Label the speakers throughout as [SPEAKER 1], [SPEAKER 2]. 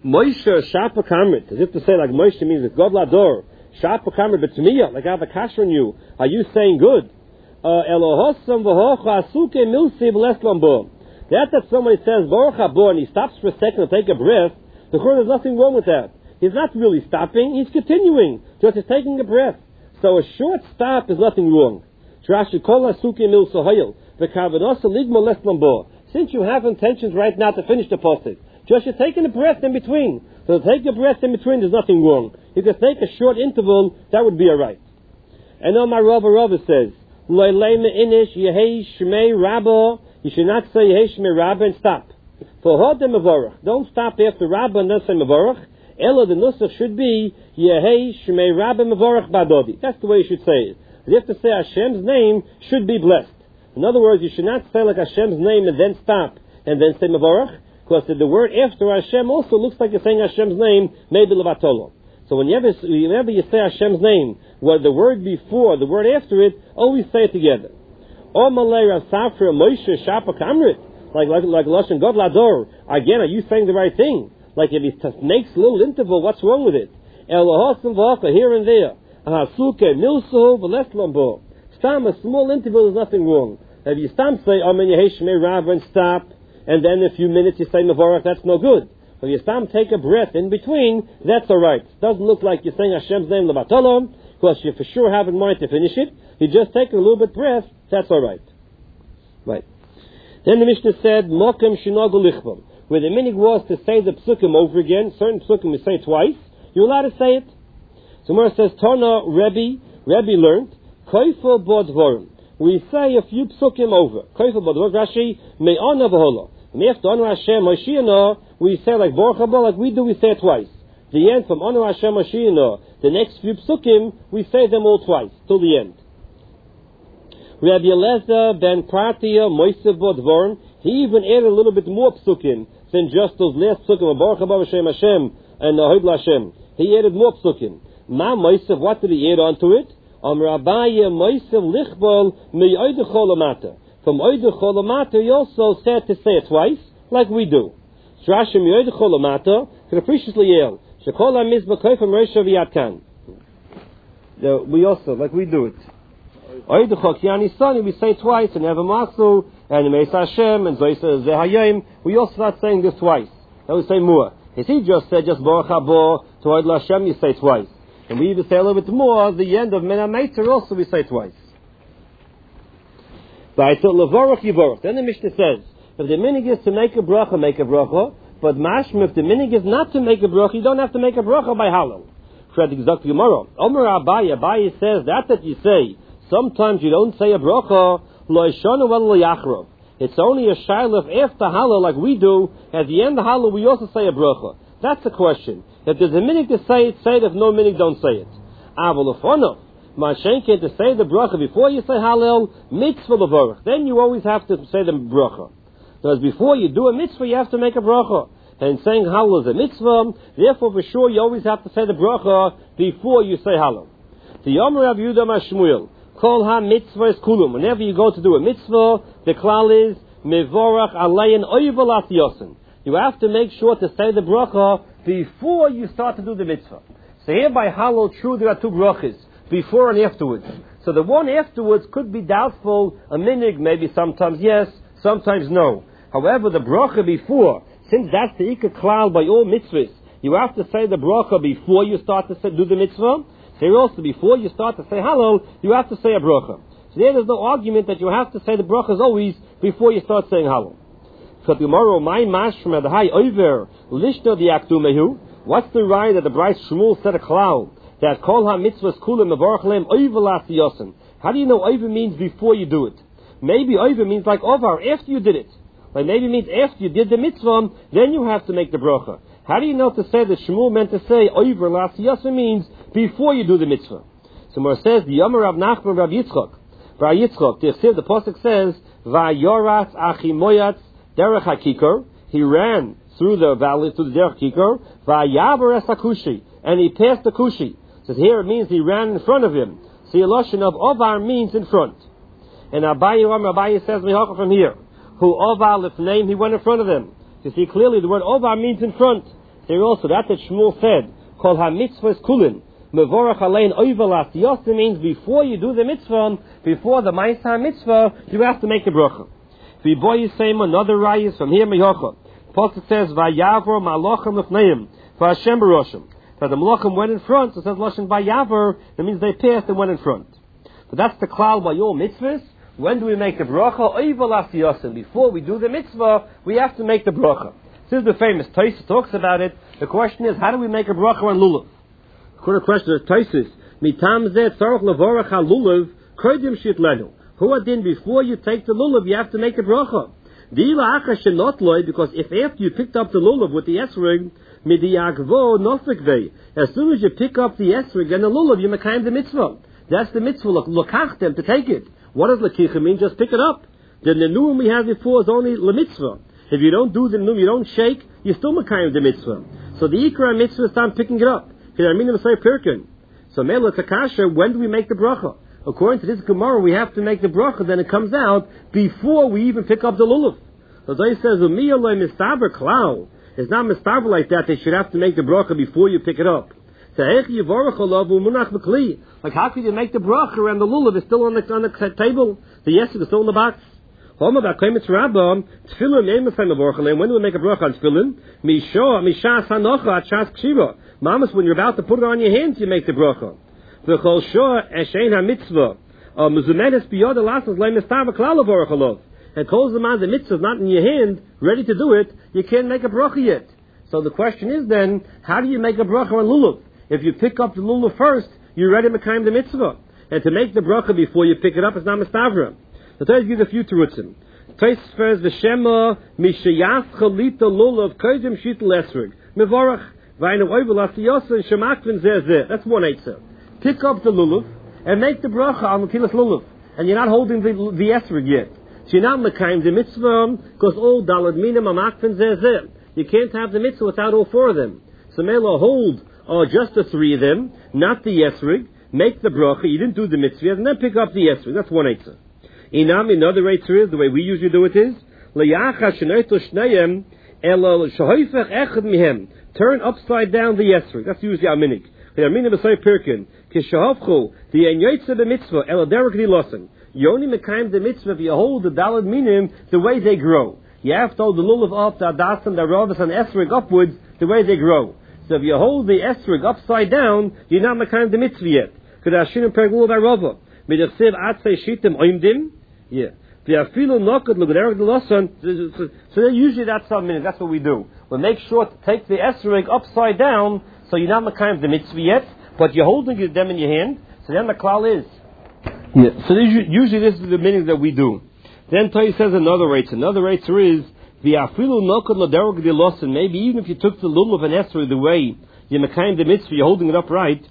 [SPEAKER 1] Moshe Shapa Kamrit, as if to say, like Moshe means with God Lador, Shapa Kamrit B'Tmiya, like I have a kasher on you. Are you saying good? Elohosam v'hocha asuke milsi v'leslambo. That somebody says Baruch Habo and he stops for a second to take a breath, there's nothing wrong with that. He's not really stopping, he's continuing, just he's taking a breath. So a short stop is nothing wrong. Since you have intentions right now to finish the pasuk, just you're taking a breath in between. So to take a breath in between, there's nothing wrong. If you take a short interval, that would be alright. And then my Rava says, you should not say Yehei Shmei Rabba and stop. For Hodem Mavorach, don't stop after Rabba and then say Mavorach. Ella, the nusach should be Yehei Shmei Rabba Mavorach Badodi. That's the way you should say it. You have to say Hashem's name should be blessed. In other words, you should not say like Hashem's name and then stop and then say Mavorach, because the word after Hashem also looks like you're saying Hashem's name, maybe Levatolo. So whenever you say Hashem's name, the word before, the word after it, always say it together. O Malay Rav Safra Moshe Shapa Kamrit, like Lashon God Lador. Again, are you saying the right thing? Like if he makes a little interval, what's wrong with it? Elohosam v'hocha here and there. Ahasuke milso v'leslambo. Stam, a small interval is nothing wrong. If you stam say Amen Yehei Shmei Rabba and stop, and then in a few minutes you say Mavorach, that's no good. If you stam take a breath in between, that's alright. Doesn't look like you're saying Hashem's name Levatolom, because you for sure have in mind to finish it. You just take a little bit breath, that's alright. Right. Then the Mishnah said, Mokem Shinogu Lichvam. Where the minig was to say the psukim over again, certain psukim you say twice, you're allowed to say it. So Gemara says, Tana Rebbe learned, Koifel Bodvorim. We say a few psukim over. Koifel Bodvorim, Rashi, Me'ana V'hola. Me'ef Anu Hashem Moshiach, we say like Baruch Haba, like we do, we say it twice. The end from Anu Hashem Moshiach, the next few psukim, we say them all twice, till the end. Rabbi Eliezer ben Pratia Moiseh Bodvorim, he even added a little bit more psukim than just those last psukim of Baruch Haba V'Shem Hashem and Hoid Lashem. He added more psukim. Ma Moiseh, what did he add onto it? Rabbiya Moiseh Lichbol Me'oidechol Amata. From Oidechol Amata, he also said to say it twice, like we do. Shrashi Me'oidechol Amata, capriciously el. Shekol HaMizbah Koifam Reisha V'Yatkan. We also, like we do it. Oidechol Kiani Sani, we say twice, and Evamasu, and Meis Hashem, and Zoysa Zehayim, we also start saying this twice. Then we say more. If he just said just Baruch Habo to Oid Hashem, you say twice. And we even say a little bit more, the end of Mena Meiter also we say twice. But I thought Levorach Yivorach. Then the Mishnah says, if the minig is to make a bracha, make a bracha. But mashma, if the minig is not to make a bracha, you don't have to make a bracha by halal. Fred exact tomorrow. Omer Abaye says that you say. Sometimes you don't say a bracha. Lo yishanu v'lo yachrov. It's only a shailaf after halal, like we do. At the end of halal, we also say a bracha. That's the question. If there's a minig to say it, say it. If no minig, don't say it. Avolofonov. Mashenke, to say the bracha before you say halal, mitzvah levorach. Then you always have to say the bracha. Because before you do a mitzvah, you have to make a bracha. And saying halal is a mitzvah, therefore for sure you always have to say the bracha before you say halal. The Yomer Rav Yehuda Mashmuel, Kol ha-mitzvah is kulum. Whenever you go to do a mitzvah, the klal is mevorach alein oivel asiyosin. You have to make sure to say the bracha before you start to do the mitzvah. So here by halal, true, there are two brachas, before and afterwards. So the one afterwards could be doubtful, a minig, maybe sometimes yes, sometimes no. However, the bracha before, since that's the ikar klal by all mitzvahs, you have to say the bracha before you start to do the mitzvah. Here also, before you start to say halal, you have to say a bracha. So there's no argument that you have to say the brachas always before you start saying halal. So tomorrow, my mashma the high over lishna the aktumehu. What's the right that the Bryce Shmuel said a klal that kol ha mitzvahs kulam mevorach lehem oivel asiyosin? How do you know oiver means before you do it? Maybe oiver means like over after you did it. Like maybe it means after you did the mitzvah, then you have to make the bracha. How do you know to say that Shmuel meant to say oiver lasiyosin means before you do the mitzvah? So Mar says the Yomer Rav Nachman Rav Yitzchok. Rav Yitzchok, the pasuk says vayoratz achimoyatz derech hakikar. He ran through the valley, through the derech kikar. Vayaber es hakushi, and he passed the kushi. So here it means he ran in front of him. So the lashon of ovar means in front. And Abaye says mihalcha from here. Who ovar lifneim, he went in front of them. You see clearly the word ovar means in front. There also, that Shmuel said, Kol ha-mitzvahs kulin, mevorach alein oivelas yosim, means before you do the mitzvah, before the ma'aseh mitzvah, you have to make the bracha. V'boy yisayim, another rayis from here, meyocha. The Pasuk says, Vayavor malochem lefneim, v'Hashem baroshim. That the malachim went in front, so it says Lashon Vayavor, that means they passed and went in front. But that's the klal by all mitzvahs. When do we make the bracha? Oivelas yosim. Before we do the mitzvah, we have to make the bracha. This is the famous Tosfos talks about it. The question is, how do we make a bracha on lulav? The question is Tosfos, mitam zeh tzarich levorach al lulav kodim shit lenu. Who adin, before you take the lulav, you have to make a bracha. V'ila acha shenot loy, because if after you picked up the lulav with the esrog, midiyagvo nofik vei, as soon as you pick up the esrog and the lulav, you mekayim the mitzvah. That's the mitzvah, lokachtem, to take it. What does lakicha mean? Just pick it up. The nenuim we had before is only lemitzvah. If you don't do the nenuim, you don't shake, you still mekayim the mitzvah. So the ikra mitzvah is time picking it up. So mela takasha, when do we make the bracha? According to this Gemara, we have to make the bracha, then it comes out before we even pick up the lulav. So Zay says, mistaber klau. It's not mistaber like that. They should have to make the bracha before you pick it up. Like how can you make the bracha and the lulav is still on the table? The yesod is still in the box. When do we make a bracha on tefillin? Mishas hanocha at shas kshiva. Mamas, when you're about to put it on your hands, you make the bracha. V'chol shor eshein ha-mitzvah mezumenes biyod elasas le'mistav klal avorach alav. And calls the man the mitzvah is not in your hand, ready to do it, you can't make a bracha yet. So the question is then, how do you make a bracha on lulav? If you pick up the lulav first, you're ready to mekayim the mitzvah. And to make the bracha before you pick it up is not mistavra. The Torah gives a few terutzim. Tosfos says, V'shema mishayas chalita lulav kodim shitel esrog mevorach v'aynu oivelas yosin shemakvin zeh. That's one eitzah. Pick up the lulav and make the bracha on Matilas lulav. And you're not holding the esrog yet. So you're not mekayim the mitzvah, because all dalad minim amakvin zeh. You can't have the mitzvah without all four of them. So mela hold just the three of them, not the esrog. Make the bracha, you didn't do the mitzvah, and then pick up the esrog. That's one eitzah. Inam, another eitzah is, the way we usually do it is, turn upside down the esrog. That's usually our minig. You only mekayim the mitzvah if you hold the dalad minim the way they grow. You have to hold the lulav up, the adasim, the ravas, and esrog upwards the way they grow. So if you hold the esrog upside down, you're not mekayim the mitzvah yet. Yeah. So usually that's our minute. That's what we do. We make sure to take the esrog upside down, so you're not mekayim the mitzvah yet, but you're holding them in your hand. So then the klal is. Yeah. So usually this is the minute that we do. Then Torah says another eitzah. Another eitzah is maybe even if you took the lulav and esrog the way you're mekayim the mitzvah, you're holding it upright.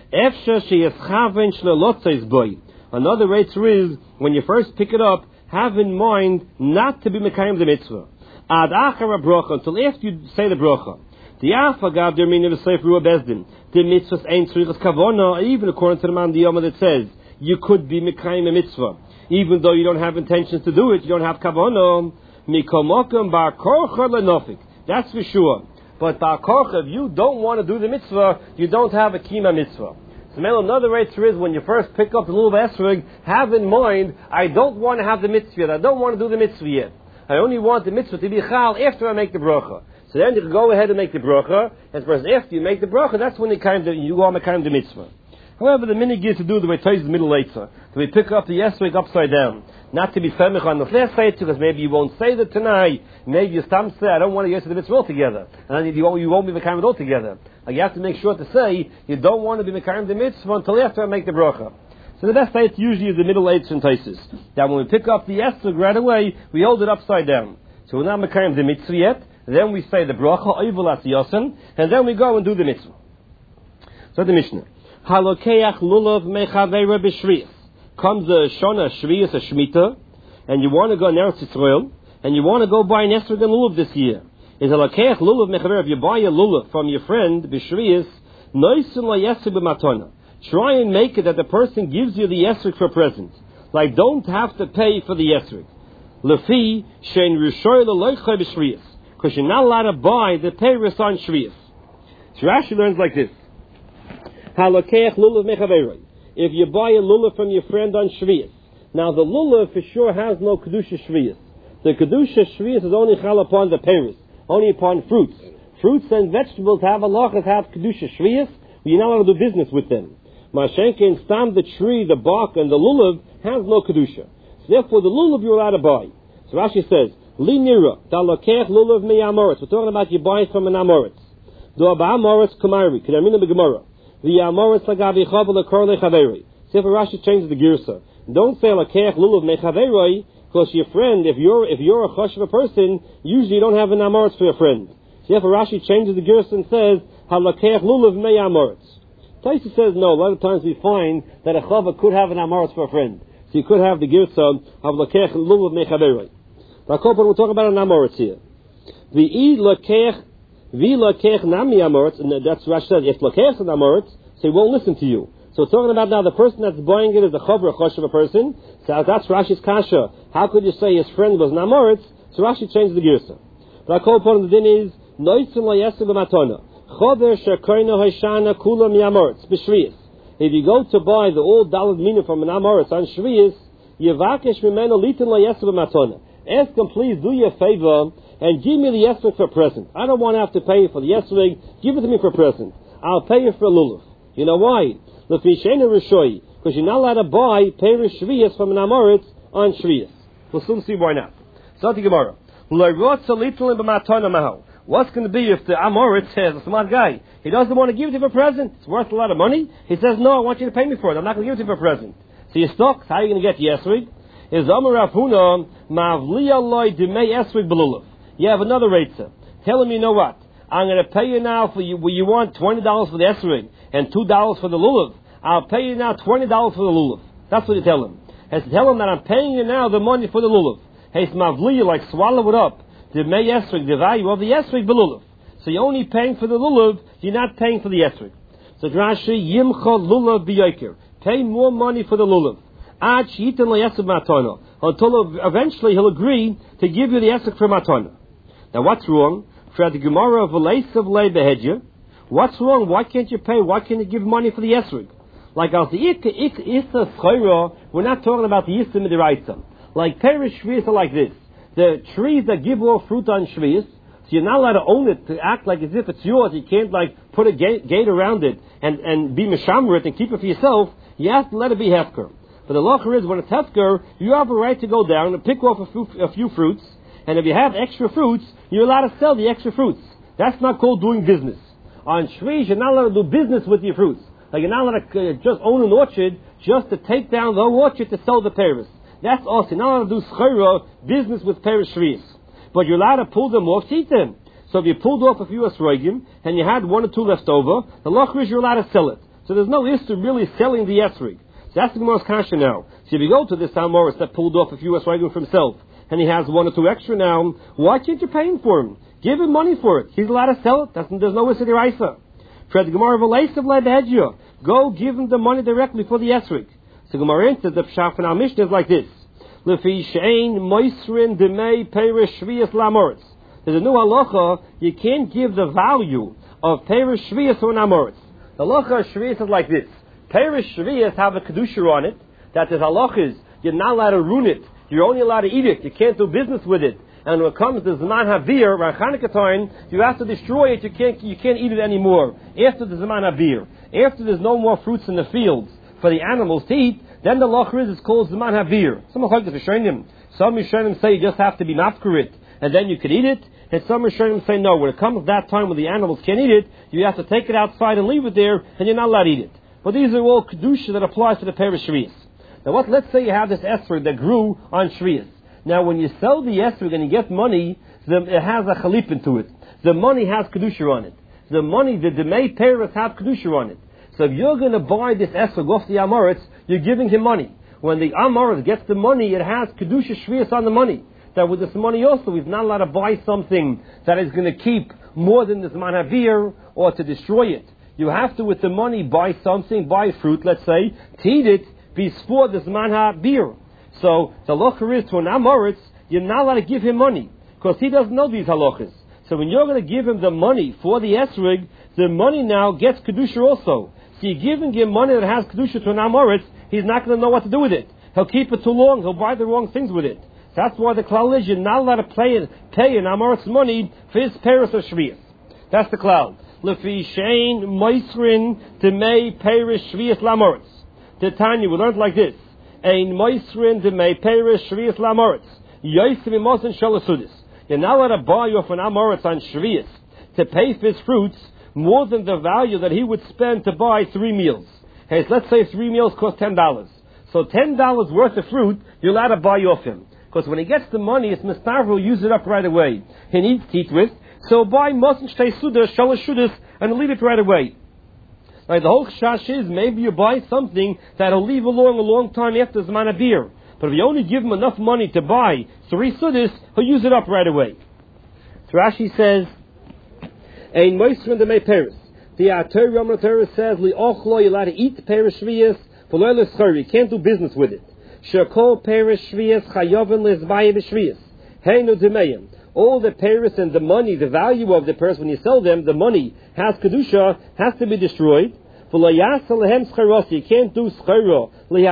[SPEAKER 1] Another eitzah is when you first pick it up, have in mind not to be mekayim the mitzvah. Ad achar bracha, until after you say the bracha. The afagav der min of seif ruah bezdin. The mitzvahs ain't tzrichas kavona, even according to the man diyama that says you could be mekayim a mitzvah, even though you don't have intentions to do it. You don't have kavona. Mikomokam bar korcha lenofik. That's for sure. But bar korcha, if you don't want to do the mitzvah, you don't have a kima mitzvah. So another eitzah is when you first pick up the lulav esrog, have in mind, I don't want to have the mitzvah yet. I don't want to do the mitzvah yet. I only want the mitzvah to be chal after I make the bracha. So then you can go ahead and make the bracha. As far as after you make the bracha, that's when you go on the mitzvah. However, the minig is to do the way Tosfos the middle eitzah. So we pick up the esrog upside down. Not to be femich on the flesh eitzah, because maybe you won't say that tonight. Maybe you stam say, I don't want to get to the mitzvah altogether. And then you won't be mekayim it altogether. You have to make sure to say, you don't want to be mekayim the mitzvah until after I make the bracha. So the best eitzah usually is the middle eitzah in Tosfos. That when we pick up the esrog right away, we hold it upside down. So we're not mekayim the mitzvah yet. Then we say the bracha, oivelas yosin, and then we go and do the mitzvah. So the Mishnah. Halokeach lulav mechaveira b'shrius. Comes the shona shrius, a shmita, and you want to go in Eretz Yisrael, and you want to go buy an esrog and lulav this year. Is halokeach lulav mechaveira, if you buy a lulav from your friend, b'shrius, noisun la yesrog b'matona. Try and make it that the person gives you the esrog for a present. Like, don't have to pay for the esrog. Lefi, shein rishoy l'loichai b'shrius. Because you're not allowed to buy the peiros on shrius. So Rashi learns like this. Halakech lulav mechaveroi. If you buy a lulav from your friend on Shvius, now the lulav for sure has no kedusha Shvius. The kedusha Shvius is only chal upon the peris, only upon fruits. Fruits and vegetables have halachas, have kedusha Shvius. You're not allowed to do business with them. Mashenkin stam, the tree, the bark, and the lulav has no kedusha. So therefore, the lulav you're allowed to buy. So Rashi says, Li nira dalakech lulav mi amoritz. We're talking about you buying from an amoritz. Do aba amoritz kumari. Kedamina begemara. The amoritz lagavi chavel lekor lechaveri. See if Rashi changes the girsa. Don't say lakech lulav mechaveri, because your friend, if you're a chashuv person, usually you don't have an amoritz for your friend. See if Rashi changes the girsa and says halakech lulav me amoritz. Taisa says no. A lot of times we find that a chava could have an amoritz for a friend, so you could have the girsa of lakech lulav mechaveri. We're talking about an amoritz here. The lakech nami amoritz, and that's Rashi said. If lakech an amoritz, so he won't listen to you. So we're talking about now the person that's buying it is a chaver, a choshev person. So that's Rashi's kasha. How could you say his friend was an amoritz? So Rashi changed the girsa. But I call upon the din is noitzim layesu b'matona chaver shekoina hoshana kula miamoritz b'shviyas. If you go to buy the old dalad mina from an amoritz on shviyas, yevakesh mimeno litin layesu b'matona. Ask him, please do you a favor and give me the esrog for a present. I don't want to have to pay for the esrog. Give it to me for a present. I'll pay you for a lulav. You know why? Because you're not allowed to buy perish shviyas from an amoritz on shviyas. We'll soon see why not. So the Gemara. What's going to be if the amoritz says, a smart guy, he doesn't want to give it to you for a present? It's worth a lot of money. He says, no, I want you to pay me for it. I'm not going to give it to you for a present. So you're stuck. How are you going to get the esrog? Is Amar Rav Huna mavliya loy demei esrog belulav. You have another reitzah. Tell him, you know what? I'm going to pay you now for you. You want $20 for the esrog and $2 for the lulav. I'll pay you now $20 for the lulav. That's what you tell him. And tell him that I'm paying you now the money for the lulav. Hey, mavliya, like swallow it up. Demei esrog, the value of the esrog belulav. So you're only paying for the lulav. You're not paying for the esrog. So Rashi yimcha lulav biyoker. Pay more money for the lulav. Until eventually he'll agree to give you the esrog for matana. Now what's wrong? For the Gemara of what's wrong? Why can't you pay? Why can't you give money for the esrog? Like as the Issa Schayra, we're not talking about the Issa Midiraisa. Like Perish Shviyas are like this. The trees that give off fruit on Shviyas, so you're not allowed to own it, to act like as if it's yours. You can't like put a gate around it and be Meshamrit and keep it for yourself. You have to let it be Hefker. But the law is when it's Hefker, you have a right to go down and pick off a few fruits, and if you have extra fruits, you're allowed to sell the extra fruits. That's not called doing business. On Shviz, you're not allowed to do business with your fruits. Like you're not allowed to just own an orchard just to take down the orchard to sell the pears. That's also you're not allowed to do schayra, business with pears Shviz. But you're allowed to pull them off to eat them. So if you pulled off a few esrogim and you had 1 or 2 left over, the law is you're allowed to sell it. So there's no issue really selling the esrog. So that's the Gemara's kasha now. So if you go to this amoritz that pulled off a few esrogim for himself, and he has 1 or 2 extra now, why can't you pay him for him? Give him money for it. He's allowed to sell it. There's no issue deraisa. Fred Gemara of go give him the money directly for the esrog. So Gemara answers the pshat in our Mishnah is like this: Lefi shein moisrin demei perish shviyas lamoritz. There's a new halacha. You can't give the value of perish shviyas or an amoritz. The halacha of shviyas is like this: perish shviyas have a kedusha on it. That is halachas. You're not allowed to ruin it. You're only allowed to eat it. You can't do business with it. And when it comes to Zman Havir, around Chanukah time, you have to destroy it. You can't eat it anymore. After the Zman Havir, after there's no more fruits in the fields for the animals to eat, then the loch is called Zman Havir. Some Rishonim say you just have to be mafkarit, and then you can eat it. And some Rishonim say no. When it comes to that time when the animals can't eat it, you have to take it outside and leave it there, and you're not allowed to eat it. But these are all kedusha that applies to the perish shviyas. Now let's say you have this esrog that grew on shviyas. Now, when you sell the esrog and you get money, it has a chalipin to it. The money has kedusha on it. The money, the demei peres have kedusha on it. So if you're going to buy this esrog off the amoritz, you're giving him money. When the amoritz gets the money, it has kedusha shviyas on the money. That with this money also, he's not allowed to buy something that is going to keep more than this man havir or to destroy it. You have to, with the money, buy something, buy fruit, let's say, to eat it before this man havir. So the halacha is to an amoritz, you're not allowed to give him money because he doesn't know these halachas. So when you're going to give him the money for the esrig, the money now gets kedusha also. So you're giving him money that has kedusha to an amoritz, he's not going to know what to do with it. He'll keep it too long. He'll buy the wrong things with it. That's why the klal is you're not allowed to pay an amoritz money for his paris or shvius. That's the klal. Lefi shein moisrin demei paris shvius lamoritz. The Tanya, we learned like this. Ein moisrin demei paris shvius lamoritz. Yosim imosin shalasudis. You're not allowed to buy off an amoritz on shvius to pay for his fruits more than the value that he would spend to buy 3 meals. Hey, let's say 3 meals cost $10. So $10 worth of fruit, you're allowed to buy off him. Because when he gets the money, it's Mistar will use it up right away. He needs teeth with, so buy Mosin Shtei Sudas, Shalosh Shudas, and leave it right away. Like the whole chash is, maybe you buy something that'll leave along a long time after Zman Abir. But if you only give him enough money to buy 3 Sudas, he'll use it up right away. So Rashi says, Ein Moisrin de Mei Peres. The Torah says, Li'ochlo, you're allowed to eat Peres Shvias, you can't do business with it. Shekol Peres Shvias Chayovin Lezbaye B'Shvias. Heinu Demeyim. All the Peres and the money, the value of the Peres when you sell them, the money has kedusha, has to be destroyed. You can't do schero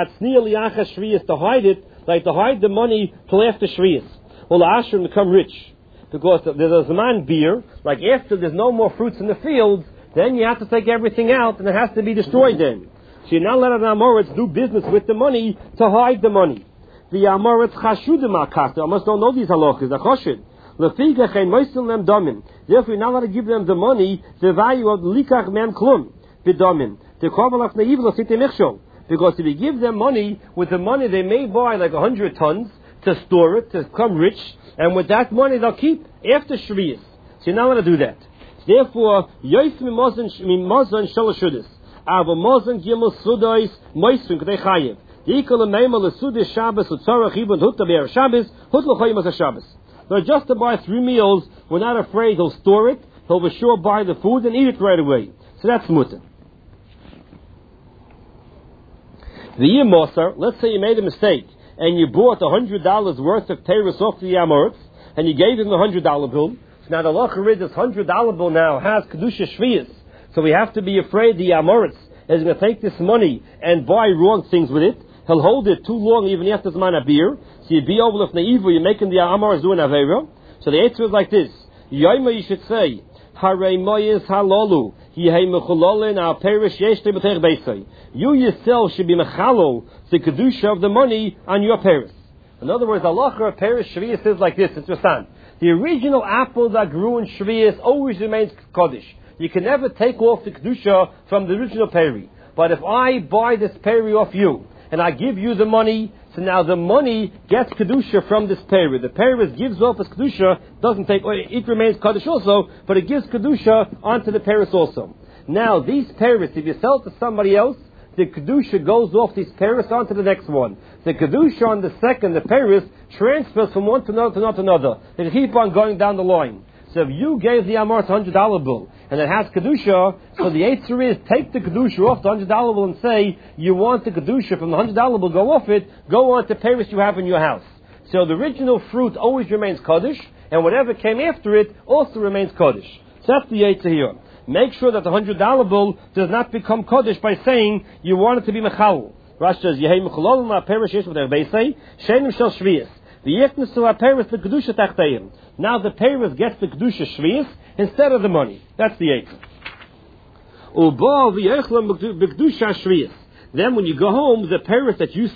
[SPEAKER 1] to hide it, like to hide the money till after Shvias. Well, the Ashram become rich because there's a Zman beer. Like after there's no more fruits in the fields, then you have to take everything out and it has to be destroyed then. So you're not letting the Amoritz do business with the money to hide the money. The Amoritz chashudim akasta. I must don't know these halachas. The chashud. Lefiga chen moisim lem domin. Therefore, you're not allowed to give them the money, the value of likach mem klum b'domin. The korban naiv l'site michshol. Because if you give them money, with the money they may buy like 100 tons to store it, to become rich, and with that money they'll keep after Shvius. So you're not allowed to do that. Therefore, yois mimozan shalashudis. Aber Mosen Gimel Sudois Moisun K'dei Chayev. The equal name of the Sudis Shabbos Utzorach Ibn Hutta Be'er Shabbos Hut L'Choyim as a Shabbos. So just to buy 3 meals, we're not afraid he'll store it. He'll be sure buy the food and eat it right away. So that's mutter. The Yom Moser, let's say you made a mistake and you bought $100 worth of Teres off the Amoritz and you gave him the $100 bill. So now the Locher is this $100 bill now has Kedusha Shvius. So we have to be afraid the Amoritz is going to take this money and buy wrong things with it. He'll hold it too long even after Zman Abir. So you'd be over if naivu, you're making the Amoritz doing Aveira. So the answer is like this. Yoima, you should say, Harei moyes halolu, yehei mechulolin al perish yesh te b'tech beisai. You yourself should be mechalol, the kedusha of the money on your paris. In other words, Allah of paris Shvius is like this. It's Rasan. The original apple that grew in Shvius always remains Kodesh. You can never take off the kedusha from the original peri. But if I buy this peri off you and I give you the money, so now the money gets kedusha from this peri. The peri gives off its kedusha, doesn't take. It remains kodesh also, but it gives kedusha onto the peris also. Now these peris, if you sell it to somebody else, the kedusha goes off these peris onto the next one. The kedusha on the second, the peris transfers from one to another to another. They keep on going down the line. So if you gave the Amoritz $100 bill and it has Kedusha, so the answer is take the Kedusha off the $100 bill and say you want the Kedusha from the $100 bill, go off it, go on to Paris you have in your house. So the original fruit always remains Kodesh, and whatever came after it also remains Kodesh. So that's the answer here. Make sure that the $100 bill does not become Kodesh by saying you want it to be Mechal. Rashi says, Yehei Mechalol ma Paris yesh v'ter beisei, shenim shel Shvius. Now the Paris gets the Kedusha Shvius instead of the money. That's the answer. Then when you go home, the Paris that you